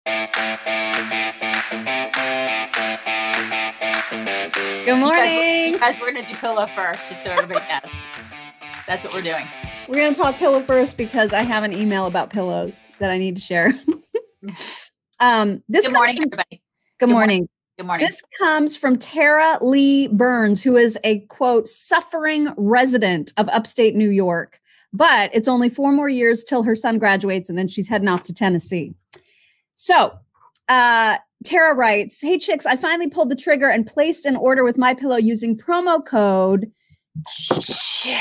Good morning. Guys, we're going to do pillow first, just so everybody knows. That's what we're doing. We're going to talk pillow first because I have an email about pillows that I need to share. Good morning, everybody. Good morning. Good morning. This comes from Tara Lee Burns, who is a, quote, suffering resident of upstate New York. But it's only 4 more years till her son graduates, and then she's heading off to Tennessee. So Tara writes, "Hey, chicks, I finally pulled the trigger and placed an order with MyPillow using promo code CHICKS.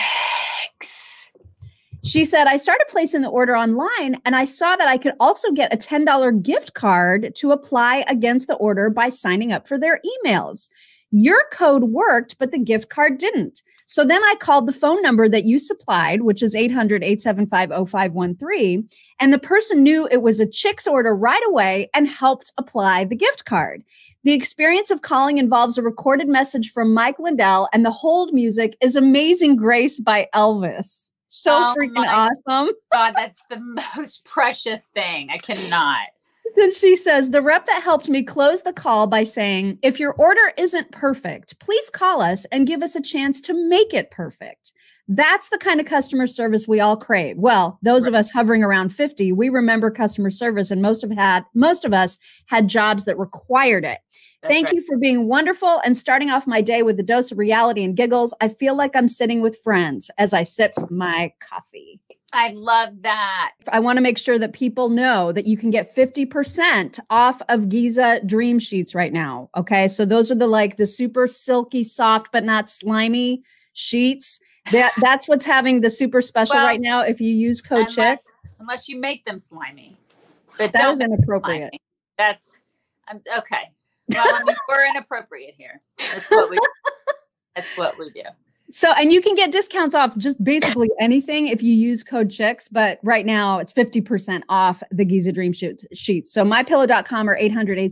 She said, I started placing the order online and I saw that I could also get a $10 gift card to apply against the order by signing up for their emails. Your code worked, but the gift card didn't. So then I called the phone number that you supplied, which is 800-875-0513. And the person knew it was a Chicks order right away and helped apply the gift card. The experience of calling involves a recorded message from Mike Lindell, and the hold music is Amazing Grace by Elvis. So freaking awesome. God, that's the most precious thing. I cannot. Then she says, the rep that helped me close the call by saying, if your order isn't perfect, please call us and give us a chance to make it perfect. That's the kind of customer service we all crave. Well, those of us hovering around 50, we remember customer service, and most of us had jobs that required it. Thank you for being wonderful and starting off my day with a dose of reality and giggles. I feel like I'm sitting with friends as I sip my coffee. I love that. I want to make sure that people know that you can get 50% off of Giza Dream Sheets right now. Okay. So those are the super silky, soft, but not slimy sheets. That's what's having the super special right now. If you use code CHICKS. Unless you make them slimy. But that is inappropriate. That's okay. Well, I mean, we're inappropriate here. That's what we do. So, and you can get discounts off just basically anything if you use code CHICKS, but right now it's 50% off the Giza Dream sheets. So mypillow.com or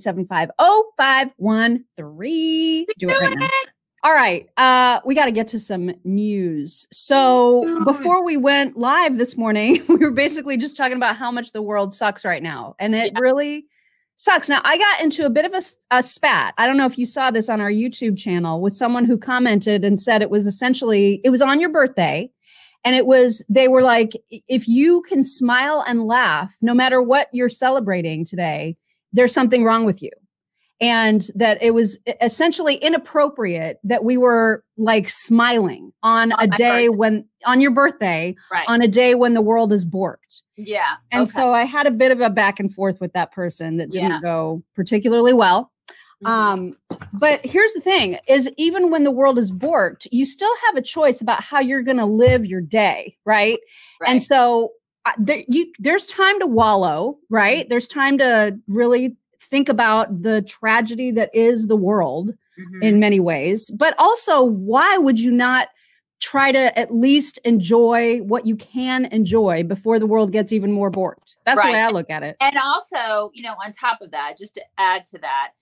800-875-0513. Do it right now. All right. We got to get to some news. So before we went live this morning, we were basically just talking about how much the world sucks right now. And it really sucks. Now, I got into a bit of a spat. I don't know if you saw this on our YouTube channel with someone who commented and said it was on your birthday. And they were like, if you can smile and laugh, no matter what you're celebrating today, there's something wrong with you. And that it was essentially inappropriate that we were like smiling on a day on your birthday, on a day when the world is borked. Yeah. And so I had a bit of a back and forth with that person that didn't go particularly well. Mm-hmm. But here's the thing is even when the world is borked, you still have a choice about how you're going to live your day. Right. And so there's time to wallow, right? There's time to really think about the tragedy that is the world in many ways, but also why would you not try to at least enjoy what you can enjoy before the world gets even more borked? That's the way I look at it. And also, on top of that, just to add to that,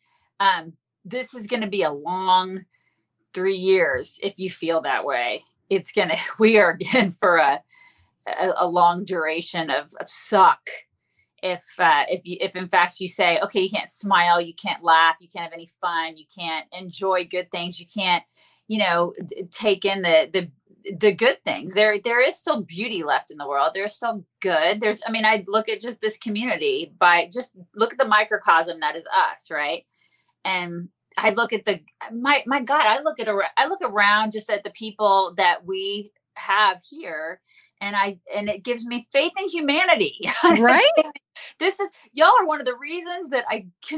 this is going to be a long 3 years. If you feel that way, we are in for a long duration of suck. If in fact you say, okay, you can't smile, you can't laugh, you can't have any fun, you can't enjoy good things, you can't, take in the good things. There is still beauty left in the world. There's still good. I look at just this community just look at the microcosm that is us, right? And I look at my God, I look around just at the people that we have here. And it gives me faith in humanity. Right. Y'all are one of the reasons that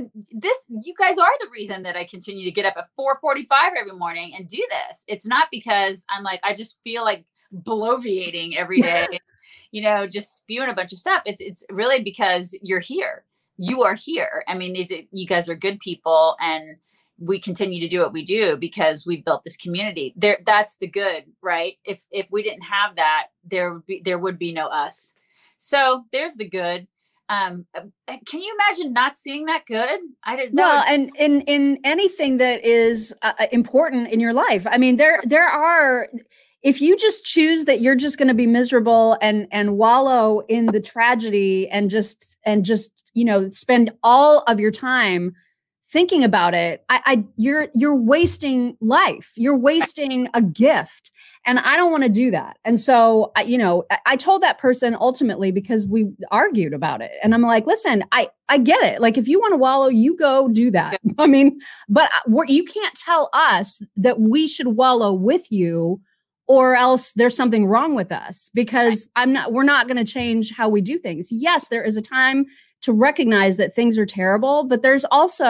you guys are the reason that I continue to get up at 4:45 every morning and do this. It's not because I just feel like bloviating every day, just spewing a bunch of stuff. It's really because you're here. You are here. You guys are good people, and we continue to do what we do because we built this community. That's the good, right? If we didn't have that, there would be no us. So there's the good. Can you imagine not seeing that good? And in anything that is important in your life, there are if you just choose that you're just going to be miserable and wallow in the tragedy and just spend all of your time thinking about it, you're wasting life. You're wasting a gift. And I don't want to do that. And so, I told that person ultimately, because we argued about it. And I'm like, listen, I get it. Like, if you want to wallow, you go do that. I mean, but you can't tell us that we should wallow with you, or else there's something wrong with us, because we're not going to change how we do things. Yes, there is a time to recognize that things are terrible, but there's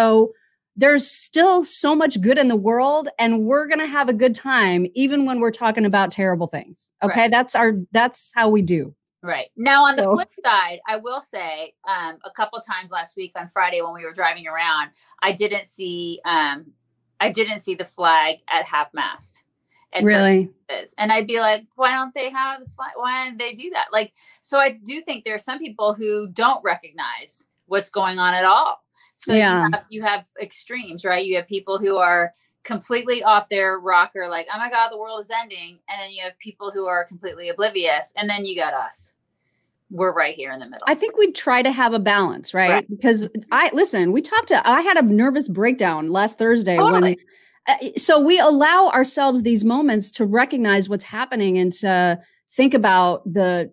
still so much good in the world, and we're going to have a good time even when we're talking about terrible things. Okay. Right. That's how we do. Right. Now, on the flip side, I will say, a couple times last week on Friday when we were driving around, I didn't see the flag at half mast. Really? And I'd be like, why don't they have the flag? Why don't they do that? Like, so I do think there are some people who don't recognize what's going on at all. So you have extremes, right? You have people who are completely off their rocker, like, oh my God, the world is ending. And then you have people who are completely oblivious. And then you got us. We're right here in the middle. I think we'd try to have a balance, right? Because I had a nervous breakdown last Thursday so we allow ourselves these moments to recognize what's happening and to think about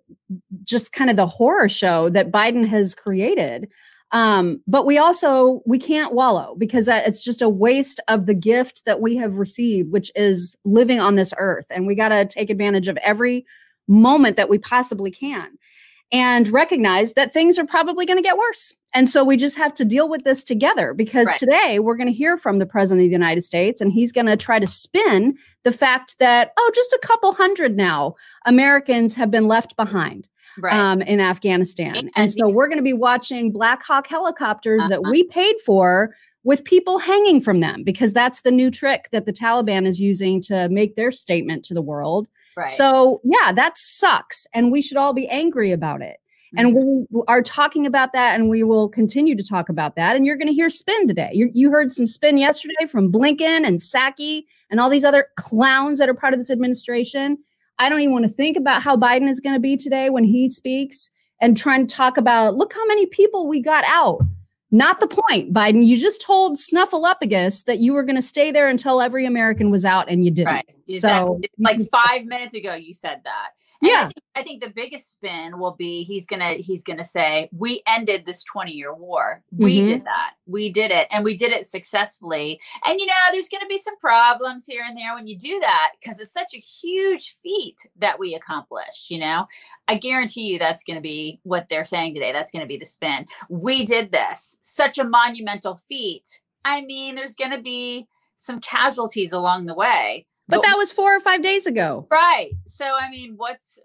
just kind of the horror show that Biden has created. But we can't wallow, because it's just a waste of the gift that we have received, which is living on this earth. And we got to take advantage of every moment that we possibly can, and recognize that things are probably going to get worse. And so we just have to deal with this together, because today we're going to hear from the president of the United States, and he's going to try to spin the fact that, just a couple hundred now Americans have been left behind. In Afghanistan. And so we're going to be watching Black Hawk helicopters that we paid for, with people hanging from them, because that's the new trick that the Taliban is using to make their statement to the world. Right. So that sucks. And we should all be angry about it. And we are talking about that, and we will continue to talk about that. And you're going to hear spin today. You heard some spin yesterday from Blinken and Psaki and all these other clowns that are part of this administration. I don't even want to think about how Biden is going to be today when he speaks and trying to talk about, look how many people we got out. Not the point, Biden. You just told Snuffleupagus that you were going to stay there until every American was out, and you didn't. Right. Exactly. So, like 5 minutes ago, you said that. And I think the biggest spin will be he's gonna say, we ended this 20-year war. We did that. We did it, and we did it successfully. And there's gonna be some problems here and there when you do that, because it's such a huge feat that we accomplished. I guarantee you that's gonna be what they're saying today. That's gonna be the spin. We did this, such a monumental feat. I mean, there's gonna be some casualties along the way. But that was 4 or 5 days ago. Right. So, I mean, what's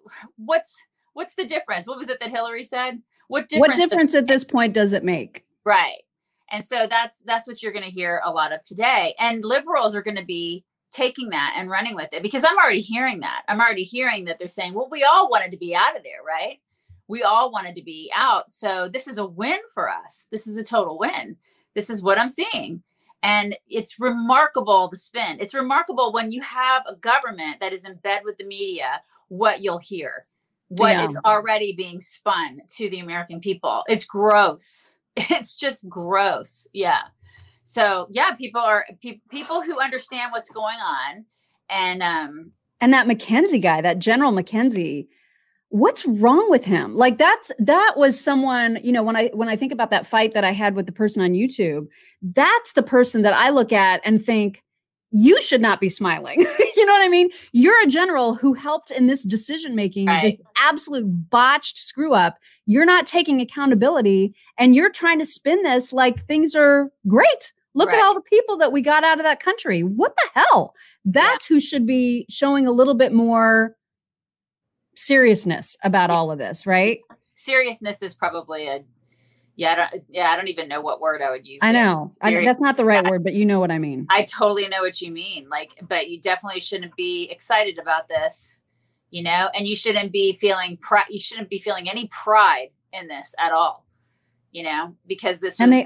the difference? What was it that Hillary said? What difference at this point does it make? Right. And so that's what you're going to hear a lot of today. And liberals are going to be taking that and running with it, because I'm already hearing that. I'm already hearing that they're saying, well, we all wanted to be out of there, right? We all wanted to be out. So this is a win for us. This is a total win. This is what I'm seeing. And it's remarkable, the spin. It's remarkable when you have a government that is in bed with the media, what you'll hear, what is already being spun to the American people. It's gross. It's just gross. Yeah. So people who understand what's going on. And that McKenzie guy, that General McKenzie, what's wrong with him? Like that was someone, when I think about that fight that I had with the person on YouTube, that's the person that I look at and think, you should not be smiling. You know what I mean? You're a general who helped in this decision-making, this absolute botched screw up. You're not taking accountability, and you're trying to spin this like things are great. Look at all the people that we got out of that country. What the hell? That's who should be showing a little bit more seriousness about all of this, right? Seriousness is probably I don't even know what word I would use. I know. That's not the right word, but you know what I mean. I totally know what you mean. But you definitely shouldn't be excited about this, and you shouldn't be feeling you shouldn't be feeling any pride in this at all, because they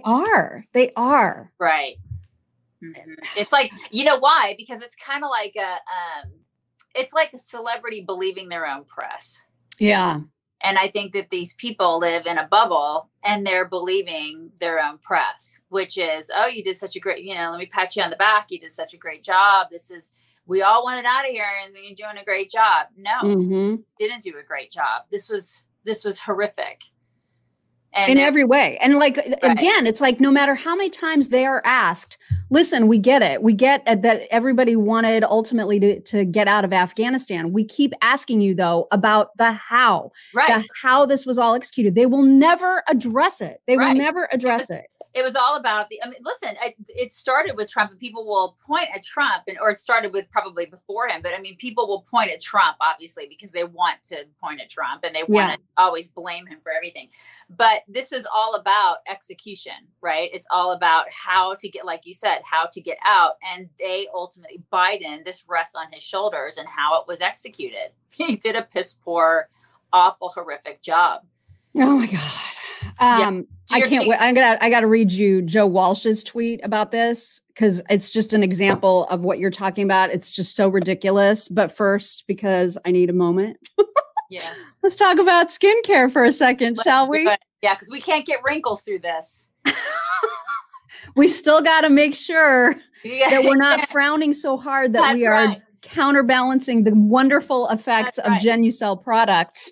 are. Right. Mm-hmm. It's like, why? Because it's kind of like it's like a celebrity believing their own press. Yeah. And I think that these people live in a bubble and they're believing their own press, which is, oh, you did such a great, let me pat you on the back. You did such a great job. We all wanted out of here and you're doing a great job. No, didn't do a great job. This was horrific. And in every way. And like, again, it's like, no matter how many times they are asked, listen, we get it. We get that everybody wanted ultimately to get out of Afghanistan. We keep asking you though, about the how, how this was all executed. They will never address it. They will never address it. It was all about listen, it started with Trump and people will point at Trump or it started with probably before him. But people will point at Trump, obviously, because they want to point at Trump and they want to always blame him for everything. But this is all about execution, right? It's all about how to get, like you said, how to get out. And they ultimately, Biden, this rests on his shoulders and how it was executed. He did a piss poor, awful, horrific job. Oh my God. I can't wait. I got to read you Joe Walsh's tweet about this because it's just an example of what you're talking about. It's just so ridiculous. But first, because I need a moment. Yeah. Let's talk about skincare for a second, shall we? Yeah, because we can't get wrinkles through this. We still got to make sure that we're not frowning so hard that we are counterbalancing the wonderful effects of Genucel products.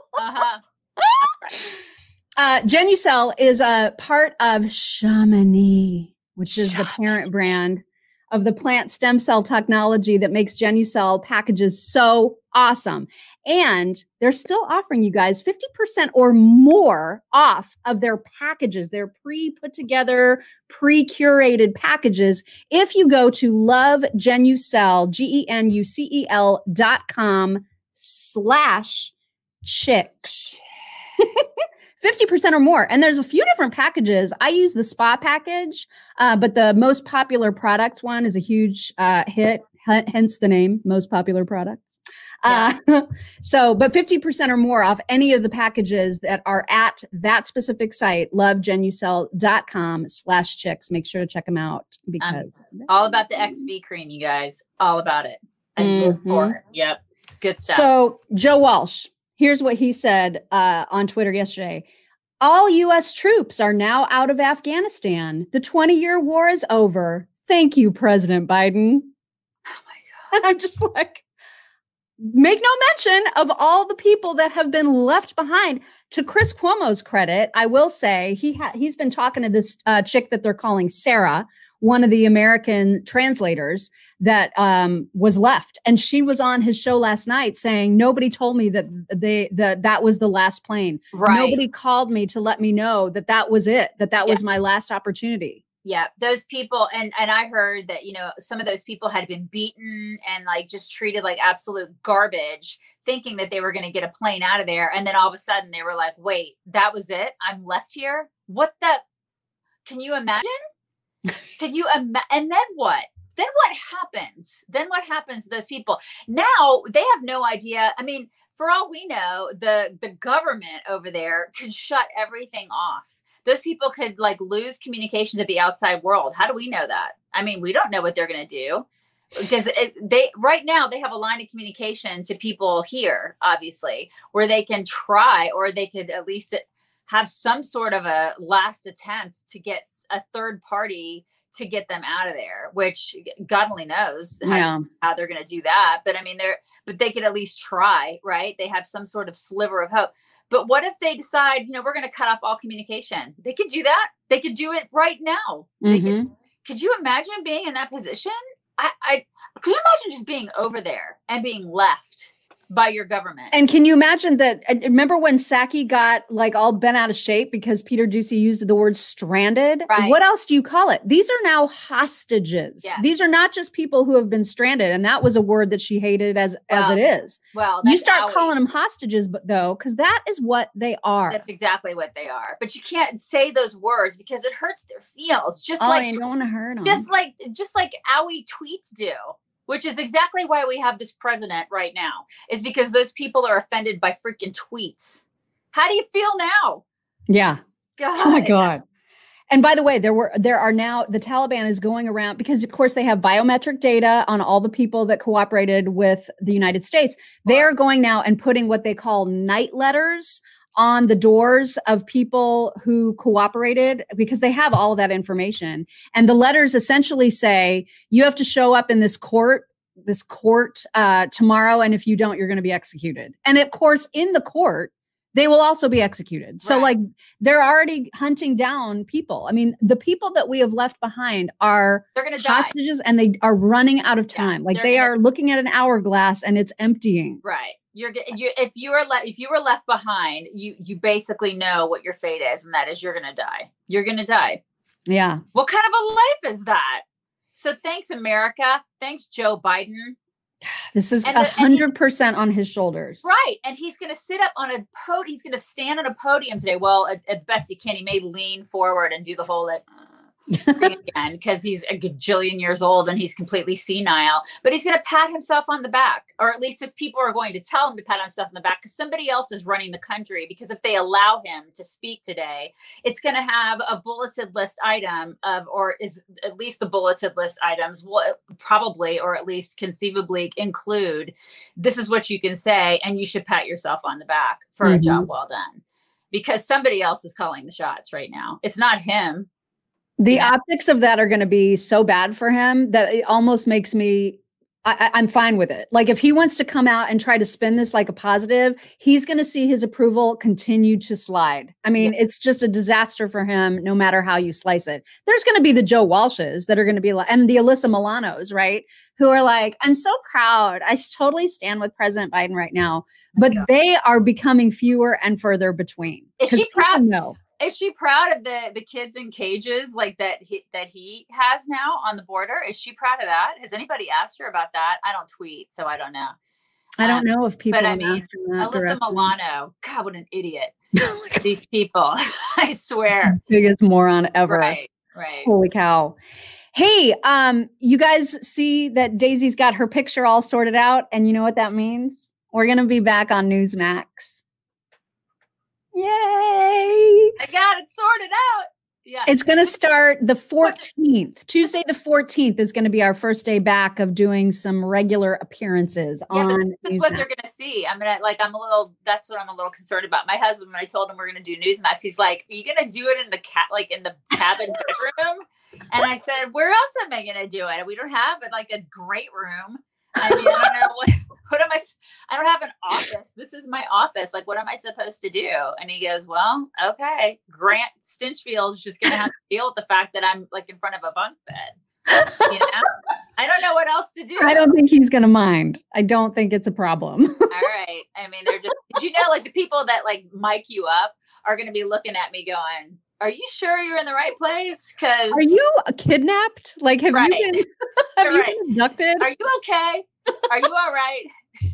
Genucel is a part of Chamonix, which is the parent brand of the plant stem cell technology that makes Genucel packages so awesome. And they're still offering you guys 50% or more off of their packages, their pre-put together, pre-curated packages. If you go to lovegenucel, GENUCEL.com/chicks. 50% or more. And there's a few different packages. I use the spa package, but the most popular products one is a huge hit, hence the name, most popular products. But 50% or more off any of the packages that are at that specific site, lovegenucel.com/chicks. Make sure to check them out because all about the XV cream, you guys, all about it. I live for it. Yep. It's good stuff. So Joe Walsh, here's what he said on Twitter yesterday. All U.S. troops are now out of Afghanistan. The 20-year war is over. Thank you, President Biden. Oh, my God. And I'm just like, make no mention of all the people that have been left behind. To Chris Cuomo's credit, I will say he's been talking to this chick that they're calling Sarah, one of the American translators that was left. And she was on his show last night saying, nobody told me that that was the last plane. Right. Nobody called me to let me know that was it, that was my last opportunity. Yeah, those people. And I heard that, some of those people had been beaten and like just treated like absolute garbage, thinking that they were going to get a plane out of there. And then all of a sudden they were like, wait, that was it? I'm left here? Can you imagine? And then what? Then what happens? Then what happens to those people? Now they have no idea. For all we know, the government over there could shut everything off. Those people could lose communication to the outside world. How do we know that? We don't know what they're going to do because right now they have a line of communication to people here, obviously, where they can try, or they could at least have some sort of a last attempt to get a third party to get them out of there, which God only knows how they're going to do that. But but they could at least try, right? They have some sort of sliver of hope. But what if they decide, we're going to cut off all communication? They could do that. They could do it right now. Could you imagine being in that position? I could you imagine just being over there and being left by your government? And can you imagine that? Remember when Psaki got all bent out of shape because Peter Doocy used the word stranded? Right. What else do you call it? These are now hostages. Yes. These are not just people who have been stranded. And that was a word that she hated as it is. Well, you start calling them hostages, because that is what they are. That's exactly what they are. But you can't say those words because it hurts their feels. You don't want to hurt them. Just like owie tweets do. Which is exactly why we have this president right now, is because those people are offended by freaking tweets. How do you feel now? Yeah. God. Oh my God. And by the way, there are now, the Taliban is going around because of course they have biometric data on all the people that cooperated with the United States. They are going now and putting what they call night letters on the doors of people who cooperated because they have all of that information. And the letters essentially say, you have to show up in this court tomorrow. And if you don't, you're going to be executed. And of course, in the court, they will also be executed. So like they're already hunting down people. I mean, the people that we have left behind are hostages and they are running out of time. Like they are looking at an hourglass and it's emptying. Right. If you were left behind, you basically know what your fate is, and that is you're going to die. You're going to die. Yeah. What kind of a life is that? So thanks, America. Thanks, Joe Biden. This is 100% on his shoulders. Right. And he's going to sit up on a podium. He's going to stand on a podium today. Well, at best he can. He may lean forward and do the whole thing again because he's a gajillion years old and he's completely senile. But he's going to pat himself on the back, or at least his people are going to tell him to pat himself on the back because somebody else is running the country. Because if they allow him to speak today, it's going to have a bulleted list item or is at least the bulleted list items will probably, or at least conceivably include, this is what you can say, and you should pat yourself on the back for a job well done. Because somebody else is calling the shots right now. It's not him. The optics of that are going to be so bad for him that it almost makes me, I'm fine with it. Like if he wants to come out and try to spin this like a positive, he's going to see his approval continue to slide. I mean, it's just a disaster for him, no matter how you slice it. There's going to be the Joe Walshes that are going to be like, and the Alyssa Milanos, right? Who are like, I'm so proud. I totally stand with President Biden right now. But they are becoming fewer and further between. Is she proud? No. Is she proud of the kids in cages like that he has now on the border? Is she proud of that? Has anybody asked her about that? I don't tweet, so I don't know. I don't know if people. But I mean, Alyssa Milano, God, what an idiot! These people, I swear, biggest moron ever. Right. Holy cow! Hey, you guys see that Daisy's got her picture all sorted out, and you know what that means? We're gonna be back on Newsmax. Yay! I got it sorted out. Yeah. It's going to start the 14th. Tuesday the 14th is going to be our first day back of doing some regular appearances on That's what they're going to see. That's what I'm a little concerned about. My husband, when I told him we're going to do Newsmax, he's like, are you going to do it in the in the cabin bedroom? And I said, where else am I going to do it? We don't have a great room. I mean, I don't know I don't have an office. This is my office. Like, what am I supposed to do? And he goes, well, okay. Grant Stinchfield's just going to have to deal with the fact that I'm in front of a bunk bed. You know? I don't know what else to do. I don't think he's going to mind. I don't think it's a problem. All right. I mean, they're just, the people that mic you up are going to be looking at me going, are you sure you're in the right place? Because are you kidnapped? Have you been abducted? Are you okay? Are you all right?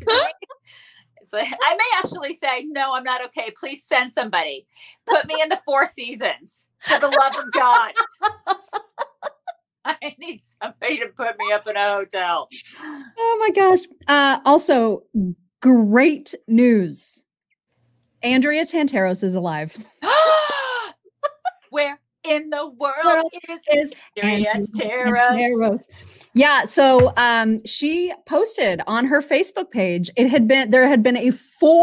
So I may actually say, no, I'm not okay. Please send somebody. Put me in the Four Seasons for the love of God. I need somebody to put me up in a hotel. Oh my gosh. Also, great news. Andrea Tantaros is alive. Where in the world is Andrea Tantaros? Yeah, so she posted on her Facebook page. There had been a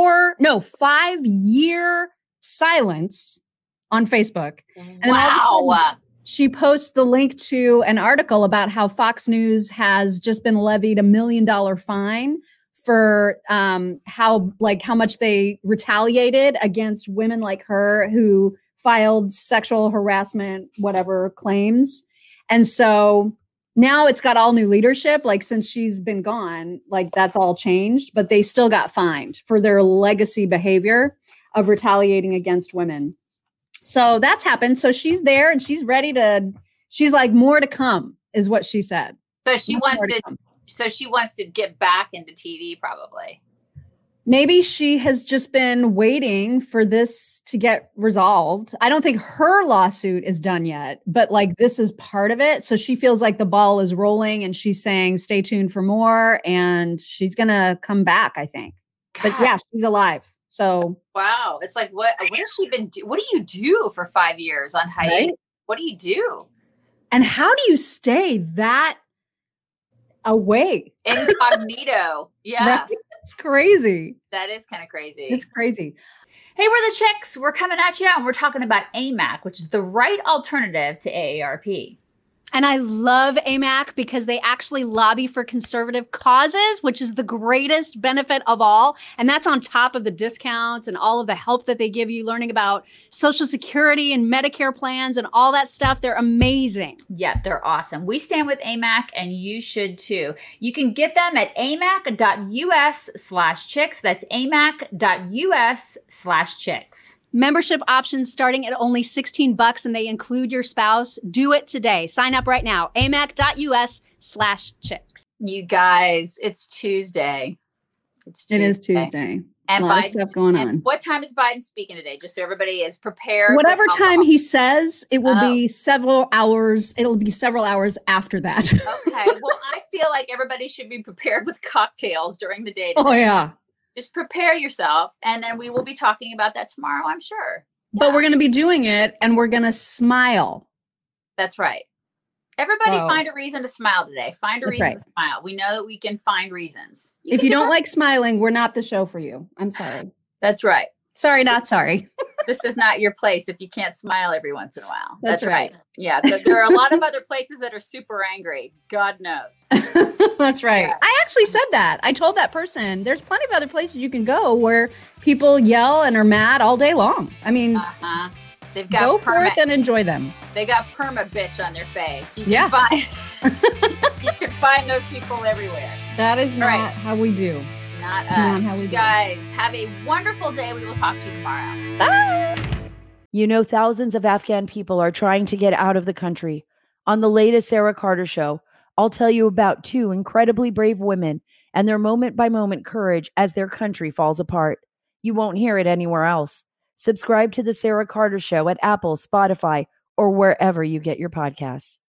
5-year silence on Facebook. And wow. She posts the link to an article about how Fox News has just been levied $1 million fine for how much they retaliated against women like her who filed sexual harassment, whatever claims. And so now it's got all new leadership. Since she's been gone, that's all changed, but they still got fined for their legacy behavior of retaliating against women. So that's happened. So she's there and she's ready she's like, more to come is what she said. So she wants to get back into TV probably. Maybe she has just been waiting for this to get resolved. I don't think her lawsuit is done yet, but this is part of it. So she feels like the ball is rolling and she's saying, stay tuned for more. And she's going to come back, I think. God. But yeah, she's alive. So wow. It's what has she been what do you do for 5 years on hiatus? What do you do? And how do you stay that away? Incognito. Yeah. Right? It's crazy. That is kind of crazy. It's crazy. Hey, we're the Chicks. We're coming at you, and we're talking about AMAC, which is the right alternative to AARP. And I love AMAC because they actually lobby for conservative causes, which is the greatest benefit of all. And that's on top of the discounts and all of the help that they give you, learning about Social Security and Medicare plans and all that stuff. They're amazing. Yeah, they're awesome. We stand with AMAC, and you should too. You can get them at amac.us/chicks. That's amac.us/chicks. Membership options starting at only $16, and they include your spouse. Do it today. Sign up right now. amac.us/chicks. You guys, it's Tuesday. It is Tuesday. And a lot of stuff going on. What time is Biden speaking today? Just so everybody is prepared. Whatever time he says, it will be several hours. It'll be several hours after that. Okay. Well, I feel like everybody should be prepared with cocktails during the day today. Oh, yeah. Just prepare yourself, and then we will be talking about that tomorrow, I'm sure. Yeah. But we're going to be doing it, and we're going to smile. That's right. Everybody find a reason to smile today. Find a reason to smile. We know that we can find reasons. If you don't like smiling, we're not the show for you. I'm sorry. That's right. Sorry, not sorry. This is not your place if you can't smile every once in a while. That's right. Yeah. There are a lot of other places that are super angry. God knows. That's right. Yeah. I actually said that. I told that person, there's plenty of other places you can go where people yell and are mad all day long. I mean, they've got go forth and enjoy them. They got perma bitch on their face. You can find you can find those people everywhere. That is not how we do. Not us. You guys have a wonderful day. We will talk to you tomorrow. Bye. You know, thousands of Afghan people are trying to get out of the country. On the latest Sarah Carter show, I'll tell you about two incredibly brave women and their moment-by-moment courage as their country falls apart. You won't hear it anywhere else. Subscribe to the Sarah Carter Show at Apple, Spotify, or wherever you get your podcasts.